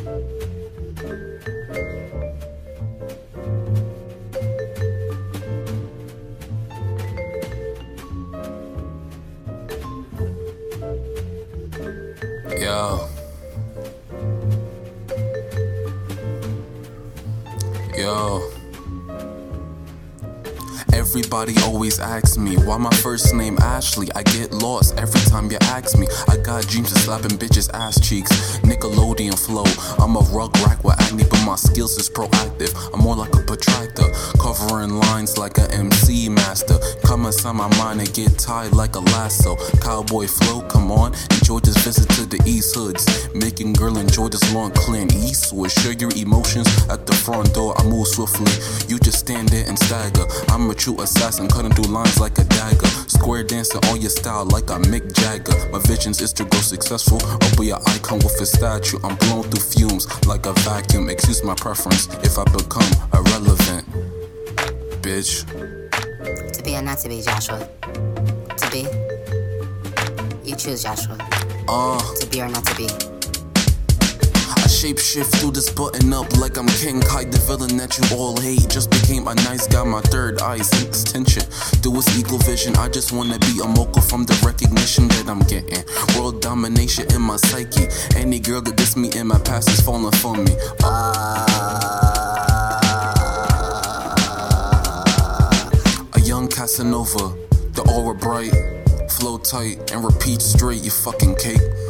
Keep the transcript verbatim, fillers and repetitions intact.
Yo. Yo. Everybody always asks me why my first name Ashley. I get lost every time you ask me. I got dreams of slapping bitches' ass cheeks. Nickelodeon flow. I'm a rug rack with acne, but my skills is proactive. I'm more like a protractor, covering lines like a M C master. Come inside my mind and get tied like a lasso. Cowboy flow, come on. Enjoy this visit to the East Hoods. Making girl enjoy this long Clint Eastwood. Share your emotions at the front door. I move swiftly. You just stand there and stagger. I'm a true assassin, cutting through lines like a dagger. Square dancing on your style like a Mick Jagger. My visions is to grow successful or be an icon with a statue. I'm blown through fumes like a vacuum. Excuse my preference if I become irrelevant. Bitch. To be or not to be, Joshua? To be? You choose, Joshua. Uh. To be or not to be? I shape shift through this button up like I'm King Kai, the villain that you all hate. Just became a nice guy, my third eye sense tension. Do his eagle vision, I just wanna be a mocha from the recognition that I'm getting. World domination in my psyche. Any girl that diss me in my past is falling for me. Uh... A young Casanova, the aura bright, flow tight and repeat straight, you fucking cake.